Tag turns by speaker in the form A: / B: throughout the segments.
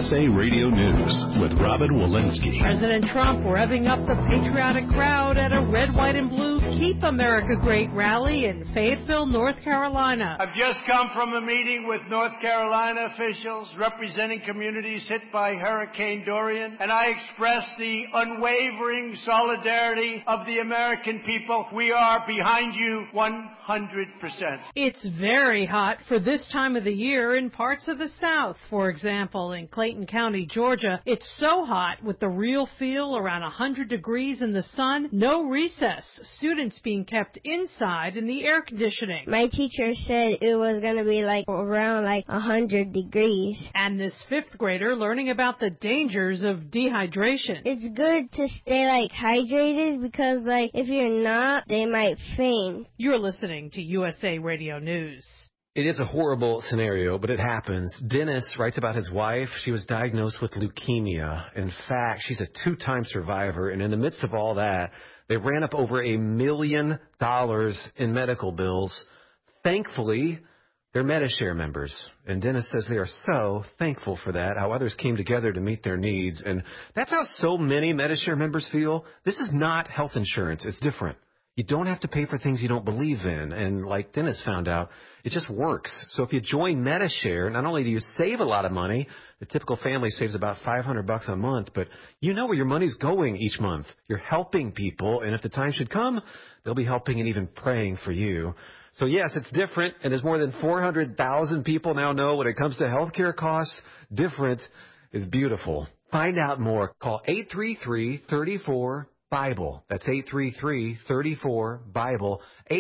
A: USA Radio News with Robin Walensky.
B: President Trump revving up the patriotic crowd at a red, white, and blue Keep America Great rally in Fayetteville, North Carolina.
C: I've just come from a meeting with North Carolina officials representing communities hit by Hurricane Dorian, and I express the unwavering solidarity of the American people. We are behind you 100%.
B: It's very hot for this time of the year in parts of the South. For example, in Clayton County, Georgia, it's so hot with the real feel around 100 degrees in the sun, no recess, students being kept inside in the air conditioning.
D: My teacher said it was going to be around 100 degrees.
B: And this fifth grader learning about the dangers of dehydration.
D: It's good to stay hydrated because if you're not, they might faint.
B: You're listening to USA Radio News.
E: It is a horrible scenario, but it happens. Dennis writes about his wife. She was diagnosed with leukemia. In fact, she's a 2-time survivor, and in the midst of all that, they ran up over $1 million in medical bills. Thankfully, they're Medi-Share members, and Dennis says they are so thankful for that, how others came together to meet their needs, and that's how so many Medi-Share members feel. This is not health insurance. It's different. You don't have to pay for things you don't believe in. And like Dennis found out, it just works. So if you join Medi-Share, not only do you save a lot of money, the typical family saves about $500 a month, but you know where your money's going each month. You're helping people, and if the time should come, they'll be helping and even praying for you. So yes, it's different, and as more than 400,000 people now know when it comes to healthcare costs, different is beautiful. Find out more. Call 833-34-BIBLE. That's 833-34-BIBLE.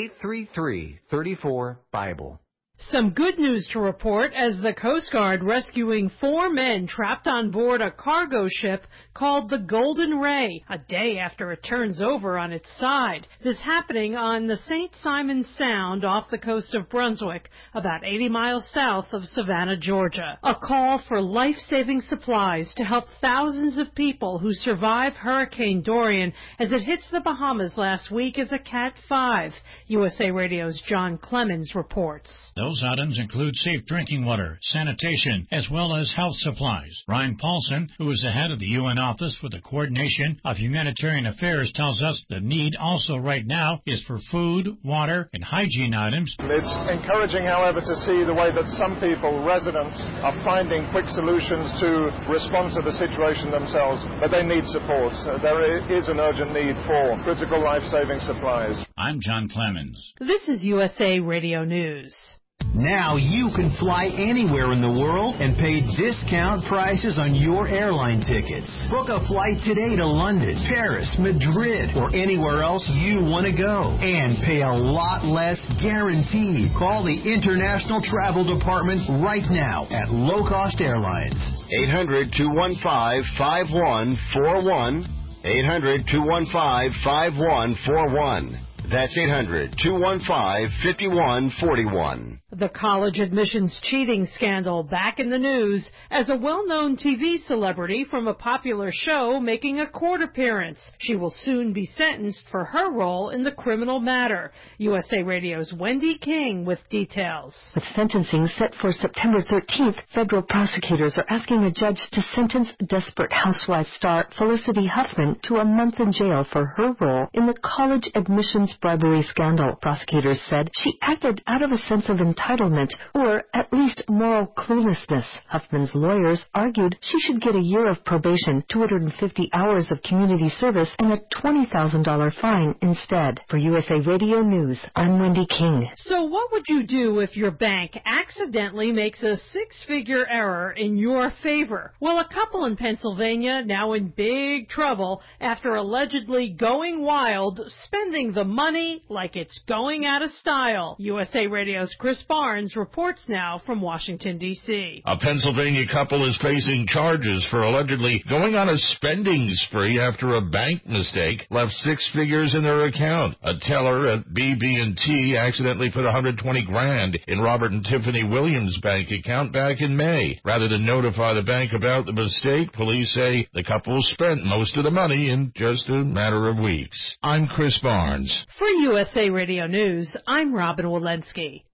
E: 833-34-BIBLE.
B: Some good news to report as the Coast Guard rescuing 4 men trapped on board a cargo ship called the Golden Ray, a day after it turns over on its side. This happening on the St. Simons Sound off the coast of Brunswick, about 80 miles south of Savannah, Georgia. A call for life-saving supplies to help thousands of people who survived Hurricane Dorian as it hits the Bahamas last week as a Cat 5. USA Radio's John Clemens reports.
F: Those items include safe drinking water, sanitation, as well as health supplies. Ryan Paulson, who is the head of the UN Office for the Coordination of Humanitarian Affairs, tells us the need also right now is for food, water, and hygiene items.
G: It's encouraging, however, to see the way that some people, residents, are finding quick solutions to respond to the situation themselves, but they need support. There is an urgent need for critical life-saving supplies.
F: I'm John Clemens.
B: This is USA Radio News.
H: Now you can fly anywhere in the world and pay discount prices on your airline tickets. Book a flight today to London, Paris, Madrid, or anywhere else you want to go. And pay a lot less guaranteed. Call the International Travel Department right now at Low Cost Airlines.
I: 800-215-5141. 800-215-5141. That's 800-215-5141.
B: The college admissions cheating scandal back in the news as a well-known TV celebrity from a popular show making a court appearance. She will soon be sentenced for her role in the criminal matter. USA Radio's Wendy King with details.
J: With sentencing set for September 13th, federal prosecutors are asking a judge to sentence Desperate Housewives star Felicity Huffman to a month in jail for her role in the college admissions bribery scandal. Prosecutors said she acted out of a sense of entitlement or at least moral cluelessness. Huffman's lawyers argued she should get a year of probation, 250 hours of community service, and a $20,000 fine instead. For USA Radio News, I'm Wendy King.
B: So what would you do if your bank accidentally makes a 6-figure error in your favor? Well, a couple in Pennsylvania now in big trouble after allegedly going wild, spending the money like it's going out of style. USA Radio's Chris Barnes reports now from Washington, D.C.
K: A Pennsylvania couple is facing charges for allegedly going on a spending spree after a bank mistake left 6 figures in their account. A teller at BB&T accidentally put $120,000 in Robert and Tiffany Williams' bank account back in May. Rather than notify the bank about the mistake, police say the couple spent most of the money in just a matter of weeks. I'm Chris Barnes.
B: For USA Radio News, I'm Robin Walensky.